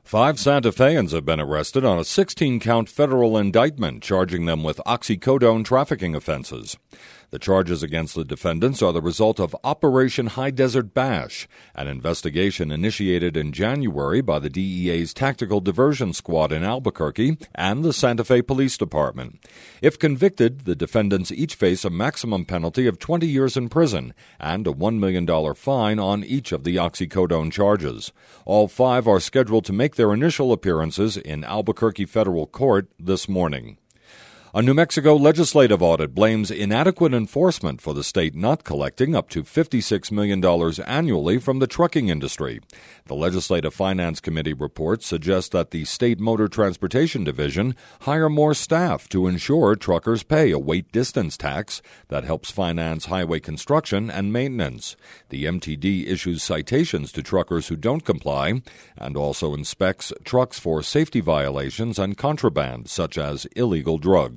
5 Santa Feans have been arrested on a 16-count federal indictment charging them with oxycodone trafficking offenses. The charges against the defendants are the result of Operation High Desert Bash, an investigation initiated in January by the DEA's Tactical Diversion Squad in Albuquerque and the Santa Fe Police Department. If convicted, the defendants each face a maximum penalty of 20 years in prison and a $1 million fine on each of the oxycodone charges. All 5 are scheduled to make their initial appearances in Albuquerque Federal Court this morning. A New Mexico legislative audit blames inadequate enforcement for the state not collecting up to $56 million annually from the trucking industry. The Legislative Finance Committee report suggests that the State Motor Transportation Division hire more staff to ensure truckers pay a weight distance tax that helps finance highway construction and maintenance. The MTD issues citations to truckers who don't comply and also inspects trucks for safety violations and contraband, such as illegal drugs.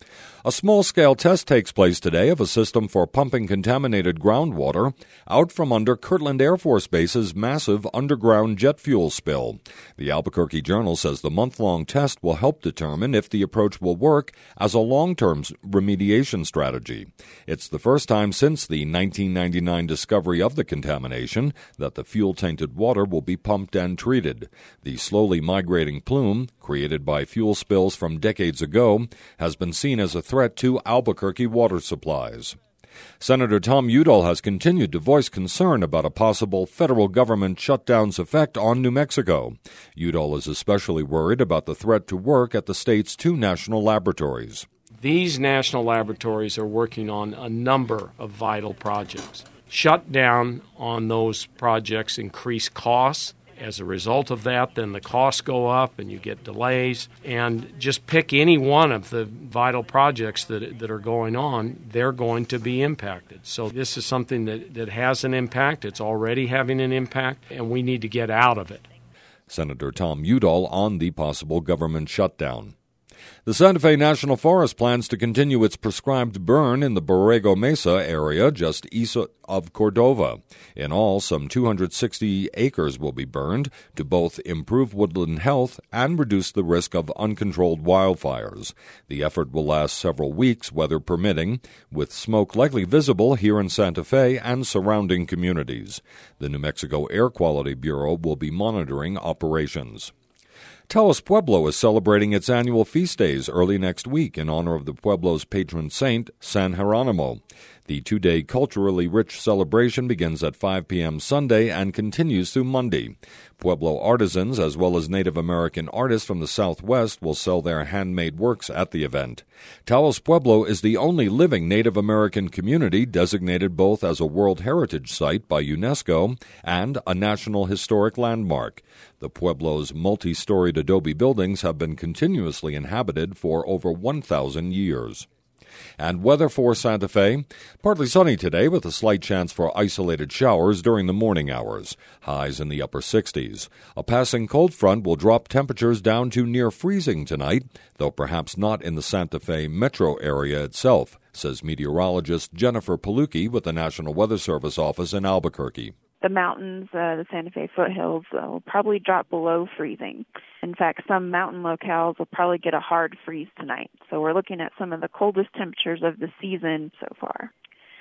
A small-scale test takes place today of a system for pumping contaminated groundwater out from under Kirtland Air Force Base's massive underground jet fuel spill. The Albuquerque Journal says the month-long test will help determine if the approach will work as a long-term remediation strategy. It's the first time since the 1999 discovery of the contamination that the fuel-tainted water will be pumped and treated. The slowly migrating plume, created by fuel spills from decades ago, has been seen as a threat to Albuquerque water supplies. Senator Tom Udall has continued to voice concern about a possible federal government shutdown's effect on New Mexico. Udall is especially worried about the threat to work at the state's 2 national laboratories. These national laboratories are working on a number of vital projects. Shutdown on those projects increase costs. As a result of that, then the costs go up and you get delays. And just pick any one of the vital projects that are going on, they're going to be impacted. So this is something that has an impact. It's already having an impact, and we need to get out of it. Senator Tom Udall on the possible government shutdown. The Santa Fe National Forest plans to continue its prescribed burn in the Borrego Mesa area just east of Cordova. In all, some 260 acres will be burned to both improve woodland health and reduce the risk of uncontrolled wildfires. The effort will last several weeks, weather permitting, with smoke likely visible here in Santa Fe and surrounding communities. The New Mexico Air Quality Bureau will be monitoring operations. Taos Pueblo is celebrating its annual feast days early next week in honor of the Pueblo's patron saint, San Jeronimo. The 2-day culturally rich celebration begins at 5 p.m. Sunday and continues through Monday. Pueblo artisans, as well as Native American artists from the Southwest, will sell their handmade works at the event. Taos Pueblo is the only living Native American community designated both as a World Heritage Site by UNESCO and a National Historic Landmark. The Pueblo's multi-storied adobe buildings have been continuously inhabited for over 1,000 years. And weather for Santa Fe, partly sunny today with a slight chance for isolated showers during the morning hours, highs in the upper 60s. A passing cold front will drop temperatures down to near freezing tonight, though perhaps not in the Santa Fe metro area itself, says meteorologist Jennifer Palucci with the National Weather Service office in Albuquerque. The mountains, the Santa Fe foothills, will probably drop below freezing. In fact, some mountain locales will probably get a hard freeze tonight. So we're looking at some of the coldest temperatures of the season so far.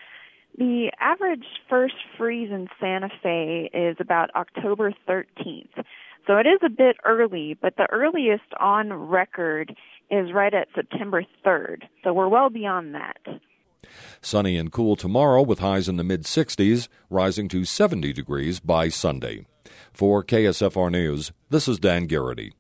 The average first freeze in Santa Fe is about October 13th. So it is a bit early, but the earliest on record is right at September 3rd. So we're well beyond that. Sunny and cool tomorrow with highs in the mid-60s, rising to 70 degrees by Sunday. For KSFR News, this is Dan Garrity.